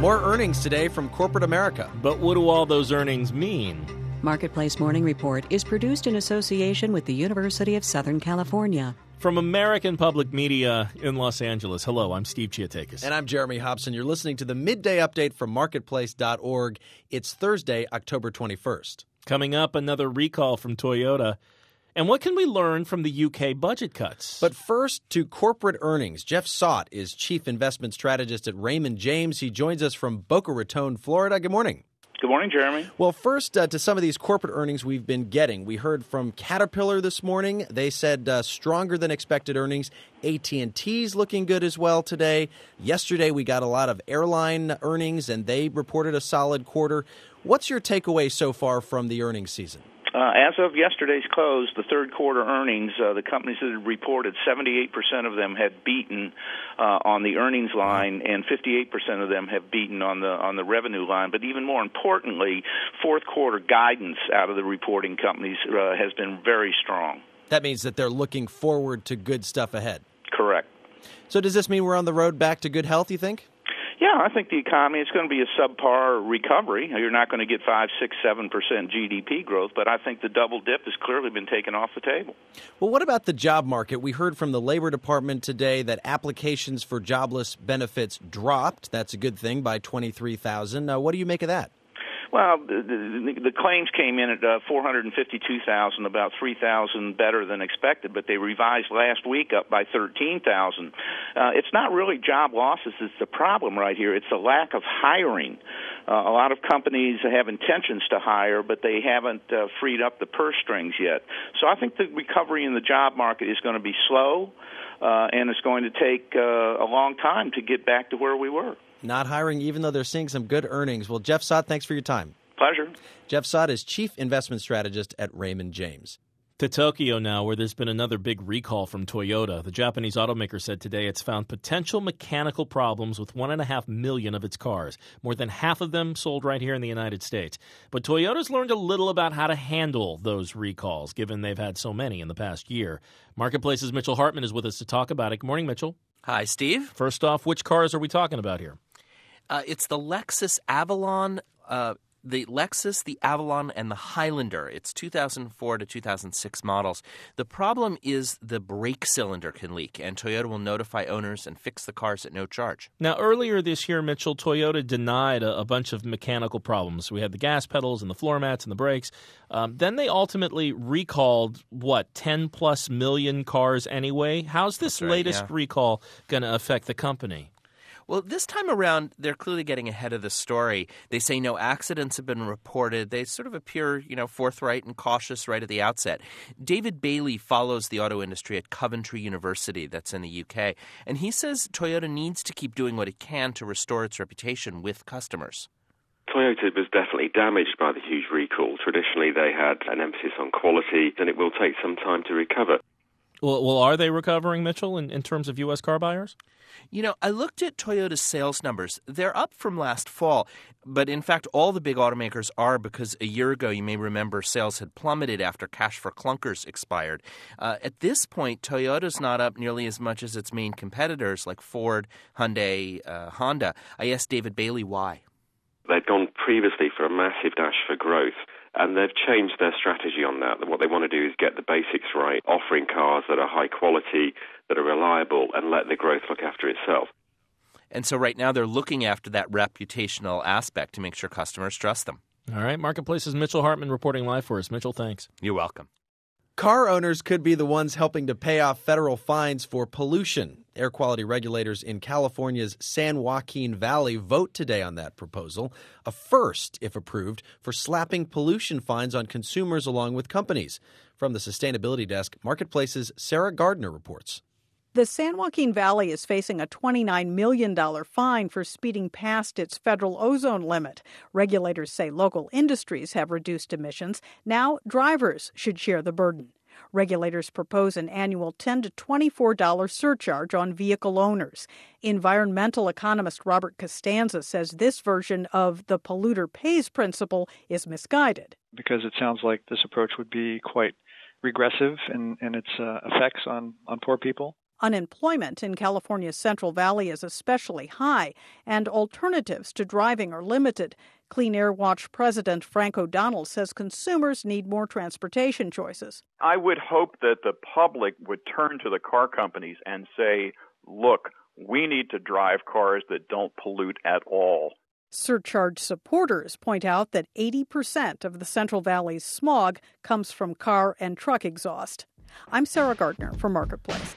More earnings today from corporate America. But what do all those earnings mean? Marketplace Morning Report is produced in association with the University of Southern California. From American Public Media in Los Angeles, hello, I'm Steve Chiatakis. And I'm Jeremy Hobson. You're listening to the Midday Update from Marketplace.org. It's Thursday, October 21st. Coming up, another recall from Toyota. And what can we learn from the UK budget cuts? But first, to corporate earnings. Jeff Sott is Chief Investment Strategist at Raymond James. He joins us from Boca Raton, Florida. Good morning. Good morning, Jeremy. Well, first, to some of these corporate earnings we've been getting. We heard from Caterpillar this morning. They said stronger than expected earnings. AT&T's looking good as well today. Yesterday, we got a lot of airline earnings, and they reported a solid quarter. What's your takeaway so far from the earnings season? As of yesterday's close, the third quarter earnings, the companies that had reported, 78% of them had beaten on the earnings line, and 58% of them have beaten on the revenue line. But even more importantly, fourth quarter guidance out of the reporting companies has been very strong. That means that they're looking forward to good stuff ahead. Correct. So does this mean we're on the road back to good health, you think? Yeah, I think the economy is going to be a subpar recovery. You're not going to get 5, 6, 7% GDP growth, but I think the double dip has clearly been taken off the table. Well, what about the job market? We heard from the Labor Department today that applications for jobless benefits dropped. That's a good thing, by 23,000. What do you make of that? Well, the claims came in at 452,000, about 3,000 better than expected, but they revised last week up by 13,000. It's not really job losses that's the problem right here. It's the lack of hiring. A lot of companies have intentions to hire, but they haven't freed up the purse strings yet. So I think the recovery in the job market is going to be slow, and it's going to take a long time to get back to where we were. Not hiring, even though they're seeing some good earnings. Well, Jeff Sott, thanks for your time. Pleasure. Jeff Sott is Chief Investment Strategist at Raymond James. To Tokyo now, where there's been another big recall from Toyota. The Japanese automaker said today it's found potential mechanical problems with 1.5 million of its cars. More than half of them sold right here in the United States. But Toyota's learned a little about how to handle those recalls, given they've had so many in the past year. Marketplace's Mitchell Hartman is with us to talk about it. Good morning, Mitchell. Hi, Steve. First off, which cars are we talking about here? It's the Lexus Avalon, the Avalon, and the Highlander. It's 2004 to 2006 models. The problem is the brake cylinder can leak, and Toyota will notify owners and fix the cars at no charge. Now, earlier this year, Mitchell, Toyota denied a bunch of mechanical problems. We had the gas pedals and the floor mats and the brakes. Then they ultimately recalled, 10-plus million cars anyway? How's this latest recall going to affect the company? Well, this time around, they're clearly getting ahead of the story. They say no accidents have been reported. They sort of appear, forthright and cautious right at the outset. David Bailey follows the auto industry at Coventry University, that's in the UK, and he says Toyota needs to keep doing what it can to restore its reputation with customers. Toyota was definitely damaged by the huge recall. Traditionally, they had an emphasis on quality, and it will take some time to recover. Well, are they recovering, Mitchell, in terms of U.S. car buyers? I looked at Toyota's sales numbers. They're up from last fall, but in fact, all the big automakers are, because a year ago, you may remember, sales had plummeted after cash for clunkers expired. At this point, Toyota's not up nearly as much as its main competitors like Ford, Hyundai, Honda. I asked David Bailey why. They'd gone previously for a massive dash for growth, and they've changed their strategy on that. What they want to do is get the basics right, offering cars that are high quality, that are reliable, and let the growth look after itself. And so right now they're looking after that reputational aspect to make sure customers trust them. All right, Marketplace's Mitchell Hartman reporting live for us. Mitchell, thanks. You're welcome. Car owners could be the ones helping to pay off federal fines for pollution. Air quality regulators in California's San Joaquin Valley vote today on that proposal, a first, if approved, for slapping pollution fines on consumers along with companies. From the Sustainability Desk, Marketplace's Sarah Gardner reports. The San Joaquin Valley is facing a $29 million fine for speeding past its federal ozone limit. Regulators say local industries have reduced emissions. Now drivers should share the burden. Regulators propose an annual $10 to $24 surcharge on vehicle owners. Environmental economist Robert Costanza says this version of the polluter pays principle is misguided. Because it sounds like this approach would be quite regressive in its effects on poor people. Unemployment in California's Central Valley is especially high, and alternatives to driving are limited. Clean Air Watch President Frank O'Donnell says consumers need more transportation choices. I would hope that the public would turn to the car companies and say, look, we need to drive cars that don't pollute at all. Surcharge supporters point out that 80% of the Central Valley's smog comes from car and truck exhaust. I'm Sarah Gardner for Marketplace.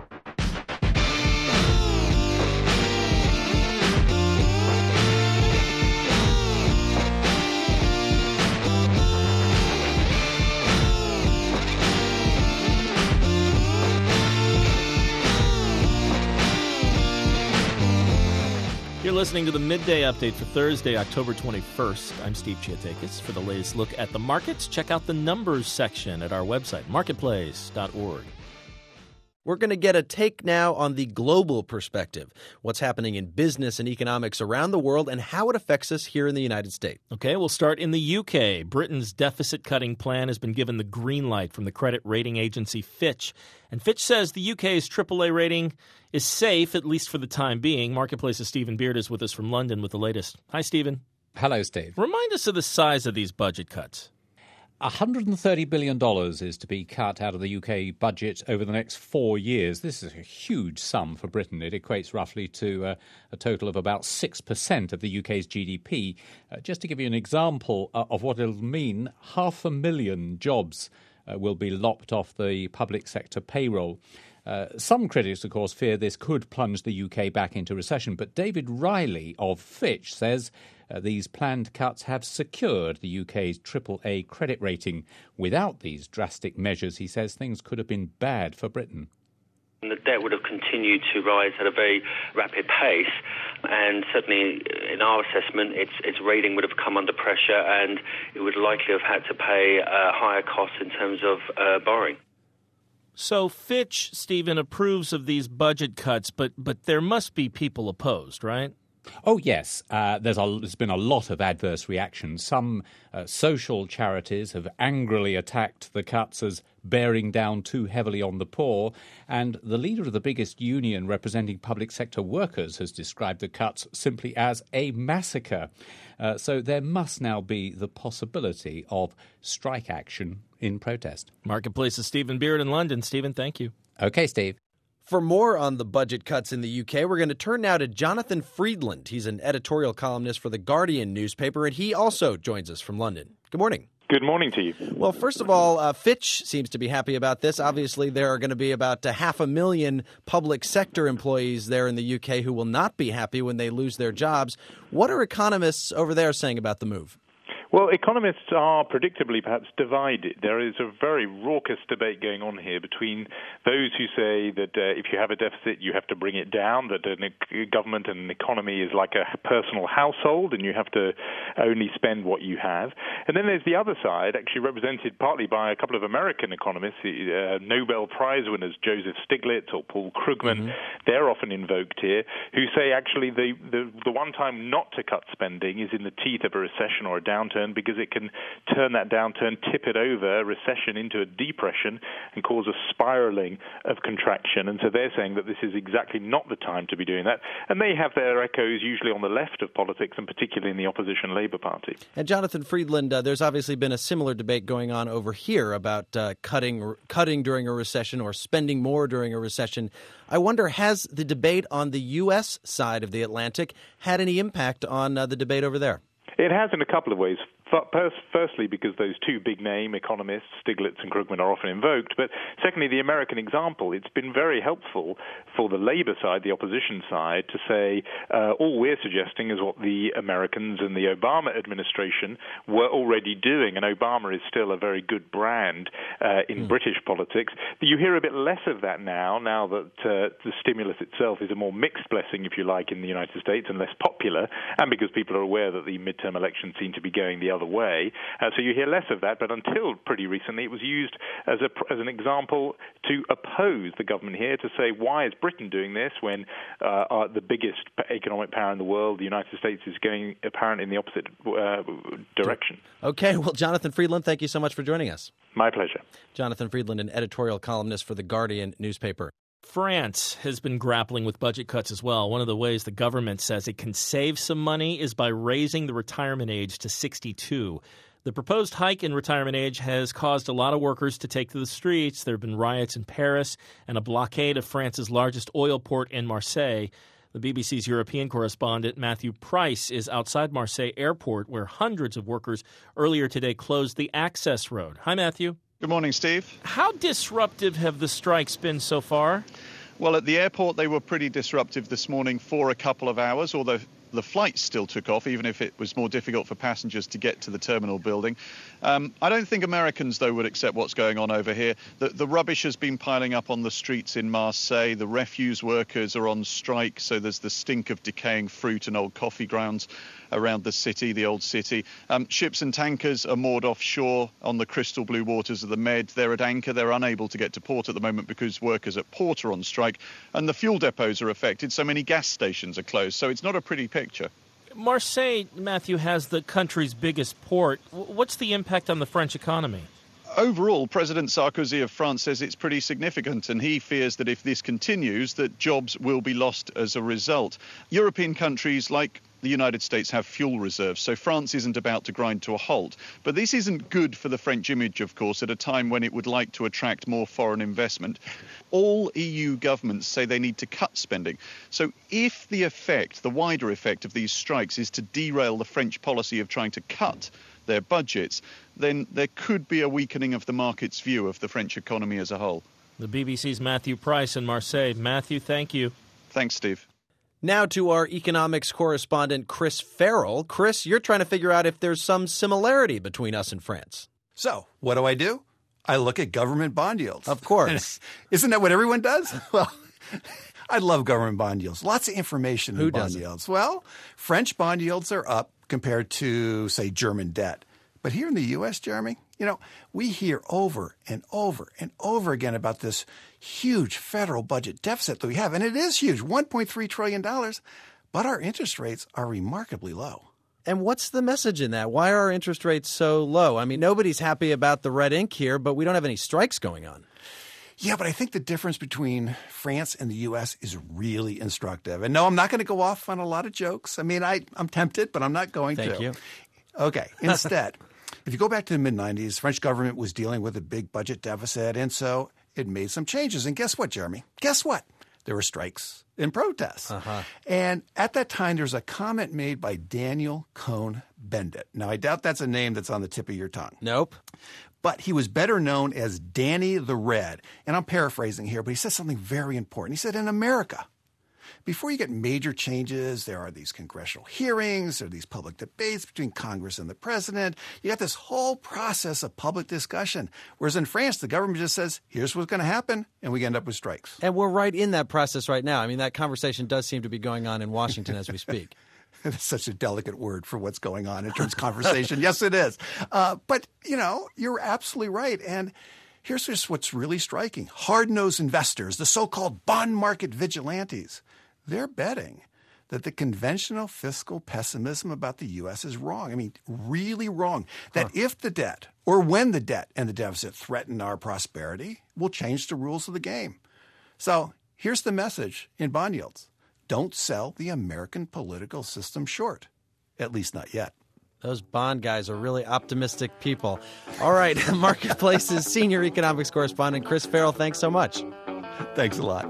You're listening to the Midday Update for Thursday, October 21st. I'm Steve Chiatakis. For the latest look at the markets, check out the numbers section at our website, marketplace.org. We're going to get a take now on the global perspective, what's happening in business and economics around the world and how it affects us here in the United States. Okay, we'll start in the UK. Britain's deficit-cutting plan has been given the green light from the credit rating agency Fitch. And Fitch says the UK's AAA rating is safe, at least for the time being. Marketplace's Stephen Beard is with us from London with the latest. Hi, Stephen. Hello, Steve. Remind us of the size of these budget cuts. $130 billion is to be cut out of the UK budget over the next 4 years. This is a huge sum for Britain. It equates roughly to a total of about 6% of the UK's GDP. Just to give you an example of what it'll mean, 500,000 jobs will be lopped off the public sector payroll. Some critics, of course, fear this could plunge the UK back into recession. But David Riley of Fitch says these planned cuts have secured the UK's AAA credit rating. Without these drastic measures, he says things could have been bad for Britain. The debt would have continued to rise at a very rapid pace, and certainly in our assessment, its rating would have come under pressure, and it would likely have had to pay higher costs in terms of borrowing. So Fitch, Stephen, approves of these budget cuts, but there must be people opposed, right? Oh, yes. There's been a lot of adverse reactions. Some social charities have angrily attacked the cuts as bearing down too heavily on the poor. And the leader of the biggest union representing public sector workers has described the cuts simply as a massacre. So there must now be the possibility of strike action in protest. Marketplace's Stephen Beard in London. Stephen, thank you. Okay, Steve. For more on the budget cuts in the UK, we're going to turn now to Jonathan Freedland. He's an editorial columnist for The Guardian newspaper, and he also joins us from London. Good morning. Good morning to you. Well, first of all, Fitch seems to be happy about this. Obviously, there are going to be about 500,000 public sector employees there in the UK who will not be happy when they lose their jobs. What are economists over there saying about the move? Well, economists are predictably perhaps divided. There is a very raucous debate going on here between those who say that if you have a deficit, you have to bring it down, that a government and an economy is like a personal household and you have to only spend what you have. And then there's the other side, actually represented partly by a couple of American economists, Nobel Prize winners Joseph Stiglitz or Paul Krugman. Mm-hmm. They're often invoked here, who say actually the one time not to cut spending is in the teeth of a recession or a downturn, because it can turn that downturn, tip it over, recession into a depression and cause a spiraling of contraction. And so they're saying that this is exactly not the time to be doing that. And they have their echoes usually on the left of politics and particularly in the opposition Labour Party. And Jonathan Freedland, there's obviously been a similar debate going on over here about cutting during a recession or spending more during a recession. I wonder, has the debate on the U.S. side of the Atlantic had any impact on the debate over there? It has in a couple of ways. Firstly, because those two big-name economists, Stiglitz and Krugman, are often invoked. But secondly, the American example, it's been very helpful for the Labour side, the opposition side, to say all we're suggesting is what the Americans and the Obama administration were already doing. And Obama is still a very good brand in British politics. You hear a bit less of that now that the stimulus itself is a more mixed blessing, if you like, in the United States and less popular, and because people are aware that the midterm elections seem to be going the other way. So you hear less of that, but until pretty recently it was used as an example to oppose the government here, to say, why is Britain doing this when the biggest economic power in the world, the United States, is going apparently in the opposite direction. Okay, well, Jonathan Freedland, thank you so much for joining us. My pleasure. Jonathan Freedland, an editorial columnist for The Guardian newspaper. France has been grappling with budget cuts as well. One of the ways the government says it can save some money is by raising the retirement age to 62. The proposed hike in retirement age has caused a lot of workers to take to the streets. There have been riots in Paris and a blockade of France's largest oil port in Marseille. The BBC's European correspondent Matthew Price is outside Marseille Airport, where hundreds of workers earlier today closed the access road. Hi, Matthew. Good morning, Steve. How disruptive have the strikes been so far? Well, at the airport, they were pretty disruptive this morning for a couple of hours, although the flights still took off, even if it was more difficult for passengers to get to the terminal building. I don't think Americans, though, would accept what's going on over here. The rubbish has been piling up on the streets in Marseille. The refuse workers are on strike, so there's the stink of decaying fruit and old coffee grounds around the city, the old city. Ships and tankers are moored offshore on the crystal blue waters of the Med. They're at anchor. They're unable to get to port at the moment because workers at port are on strike. And the fuel depots are affected. So many gas stations are closed. So it's not a pretty picture. Marseille, Matthew, has the country's biggest port. What's the impact on the French economy? Overall, President Sarkozy of France says it's pretty significant, and he fears that if this continues, that jobs will be lost as a result. European countries like the United States have fuel reserves, so France isn't about to grind to a halt. But this isn't good for the French image, of course, at a time when it would like to attract more foreign investment. All EU governments say they need to cut spending. So if the wider effect of these strikes is to derail the French policy of trying to cut their budgets, then there could be a weakening of the market's view of the French economy as a whole. The BBC's Matthew Price in Marseille. Matthew, thank you. Thanks, Steve. Now to our economics correspondent, Chris Farrell. Chris, you're trying to figure out if there's some similarity between us and France. So, what do? I look at government bond yields. Of course. Isn't that what everyone does? Well, I love government bond yields. Lots of information in bond yields. Well, French bond yields are up compared to, say, German debt. But here in the U.S., Jeremy, we hear over and over and over again about this huge federal budget deficit that we have. And it is huge, $1.3 trillion. But our interest rates are remarkably low. And what's the message in that? Why are our interest rates so low? I mean, nobody's happy about the red ink here, but we don't have any strikes going on. Yeah, but I think the difference between France and the U.S. is really instructive. And no, I'm not going to go off on a lot of jokes. I mean, I'm tempted, but I'm not going to. Thank you. Okay, instead, if you go back to the mid-'90s, the French government was dealing with a big budget deficit, and so it made some changes. And guess what, Jeremy? Guess what? There were strikes and protests. And at that time, there was a comment made by Daniel Cohn-Bendit. Now, I doubt that's a name that's on the tip of your tongue. Nope. But he was better known as Danny the Red. And I'm paraphrasing here, but he said something very important. He said, in America, before you get major changes, there are these congressional hearings, there are these public debates between Congress and the president. You got this whole process of public discussion. Whereas in France, the government just says, here's what's going to happen, and we end up with strikes. And we're right in that process right now. I mean, that conversation does seem to be going on in Washington as we speak. That's such a delicate word for what's going on in terms of conversation. Yes, it is. But, you're absolutely right. And here's just what's really striking. Hard-nosed investors, the so-called bond market vigilantes, they're betting that the conventional fiscal pessimism about the U.S. is wrong. I mean, really wrong. That if the debt, or when the debt and the deficit threaten our prosperity, we'll change the rules of the game. So here's the message in bond yields. Don't sell the American political system short, at least not yet. Those bond guys are really optimistic people. All right, Marketplace's senior economics correspondent, Chris Farrell, thanks so much. Thanks a lot.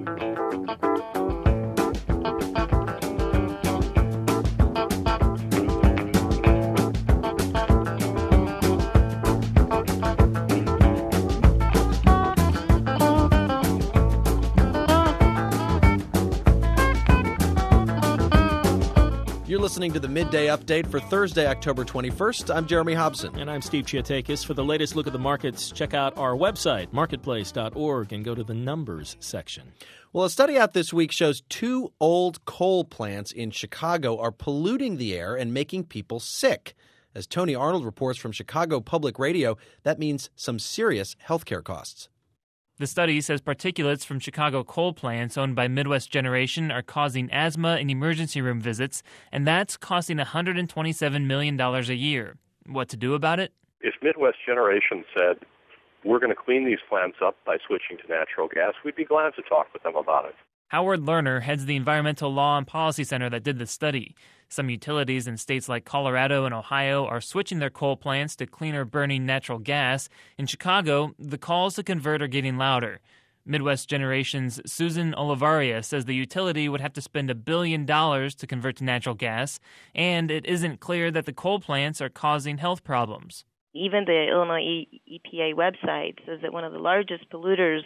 You're listening to the Midday Update for Thursday, October 21st. I'm Jeremy Hobson. And I'm Steve Chiatakis. For the latest look at the markets, check out our website, marketplace.org, and go to the numbers section. Well, a study out this week shows 2 old coal plants in Chicago are polluting the air and making people sick. As Tony Arnold reports from Chicago Public Radio, that means some serious healthcare costs. The study says particulates from Chicago coal plants owned by Midwest Generation are causing asthma and emergency room visits, and that's costing $127 million a year. What to do about it? If Midwest Generation said, we're going to clean these plants up by switching to natural gas, we'd be glad to talk with them about it. Howard Lerner heads the Environmental Law and Policy Center that did the study. Some utilities in states like Colorado and Ohio are switching their coal plants to cleaner burning natural gas. In Chicago, the calls to convert are getting louder. Midwest Generation's Susan Olivaria says the utility would have to spend $1 billion to convert to natural gas, and it isn't clear that the coal plants are causing health problems. Even the Illinois EPA website says that one of the largest polluters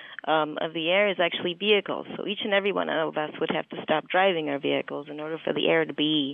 of the air is actually vehicles. So each and every one of us would have to stop driving our vehicles in order for the air to be,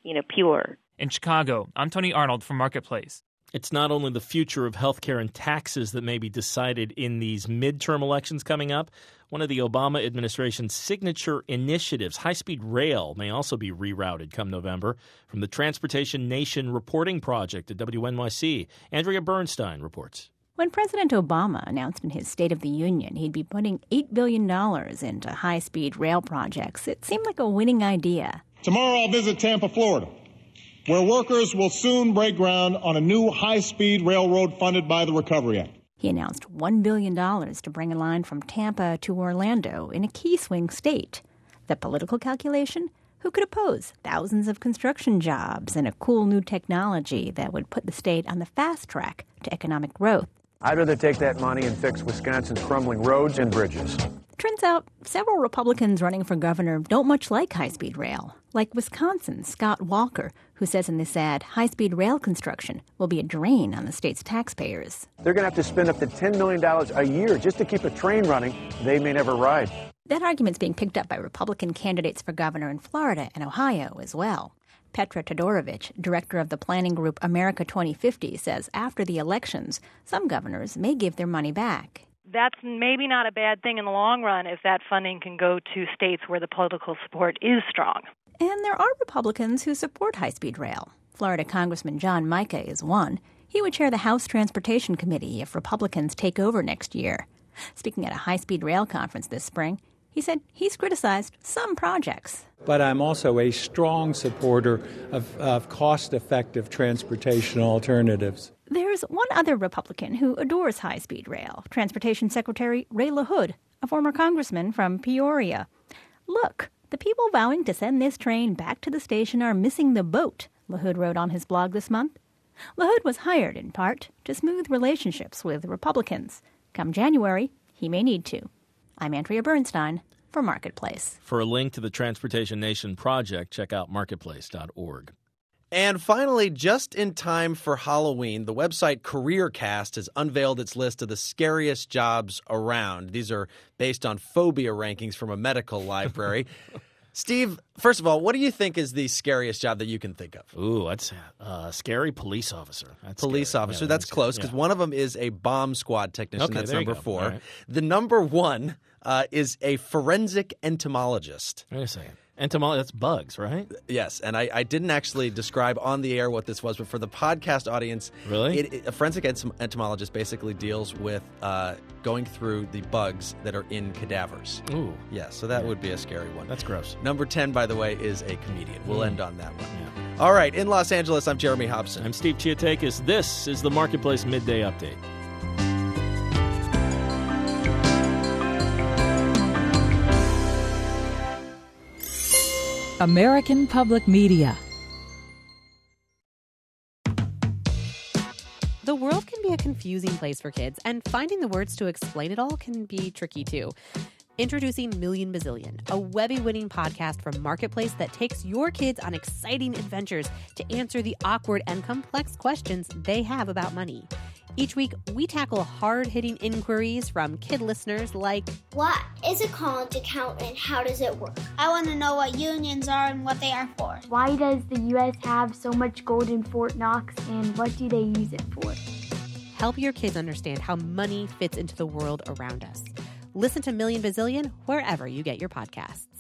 pure. In Chicago, I'm Tony Arnold for Marketplace. It's not only the future of healthcare and taxes that may be decided in these midterm elections coming up. One of the Obama administration's signature initiatives, high-speed rail, may also be rerouted come November. From the Transportation Nation Reporting Project at WNYC, Andrea Bernstein reports. When President Obama announced in his State of the Union he'd be putting $8 billion into high-speed rail projects, it seemed like a winning idea. Tomorrow I'll visit Tampa, Florida, where workers will soon break ground on a new high-speed railroad funded by the Recovery Act. He announced $1 billion to bring a line from Tampa to Orlando in a key swing state. The political calculation? Who could oppose thousands of construction jobs and a cool new technology that would put the state on the fast track to economic growth? I'd rather take that money and fix Wisconsin's crumbling roads and bridges. Turns out several Republicans running for governor don't much like high-speed rail, like Wisconsin's Scott Walker, who says in this ad high-speed rail construction will be a drain on the state's taxpayers. They're going to have to spend up to $10 million a year just to keep a train running they may never ride. That argument's being picked up by Republican candidates for governor in Florida and Ohio as well. Petra Todorovich, director of the planning group America 2050, says after the elections, some governors may give their money back. That's maybe not a bad thing in the long run if that funding can go to states where the political support is strong. And there are Republicans who support high-speed rail. Florida Congressman John Mica is one. He would chair the House Transportation Committee if Republicans take over next year. Speaking at a high-speed rail conference this spring, he said he's criticized some projects. But I'm also a strong supporter of cost-effective transportation alternatives. There's one other Republican who adores high-speed rail, Transportation Secretary Ray LaHood, a former congressman from Peoria. Look, the people vowing to send this train back to the station are missing the boat, LaHood wrote on his blog this month. LaHood was hired, in part, to smooth relationships with Republicans. Come January, he may need to. I'm Andrea Bernstein for Marketplace. For a link to the Transportation Nation project, check out marketplace.org. And finally, just in time for Halloween, the website CareerCast has unveiled its list of the scariest jobs around. These are based on phobia rankings from a medical library. Steve, first of all, what do you think is the scariest job that you can think of? Ooh, that's scary police officer. Police officer, that's close, because one of them is a bomb squad technician. Okay, that's there you number go. 4. Right. The number 1 is a forensic entomologist. Wait a second. That's bugs, right? Yes, and I didn't actually describe on the air what this was, but for the podcast audience, really, a forensic entomologist basically deals with going through the bugs that are in cadavers. Ooh. Yeah, so that would be a scary one. That's gross. Number 10, by the way, is a comedian. We'll end on that one. Yeah. All right, in Los Angeles, I'm Jeremy Hobson. I'm Steve Chiatakis. This is the Marketplace Midday Update. American Public Media. The world can be a confusing place for kids, and finding the words to explain it all can be tricky too. Introducing Million Bazillion, a Webby-winning podcast from Marketplace that takes your kids on exciting adventures to answer the awkward and complex questions they have about money. Each week, we tackle hard-hitting inquiries from kid listeners like, what is a college account and how does it work? I want to know what unions are and what they are for. Why does the U.S. have so much gold in Fort Knox and what do they use it for? Help your kids understand how money fits into the world around us. Listen to Million Bazillion wherever you get your podcasts.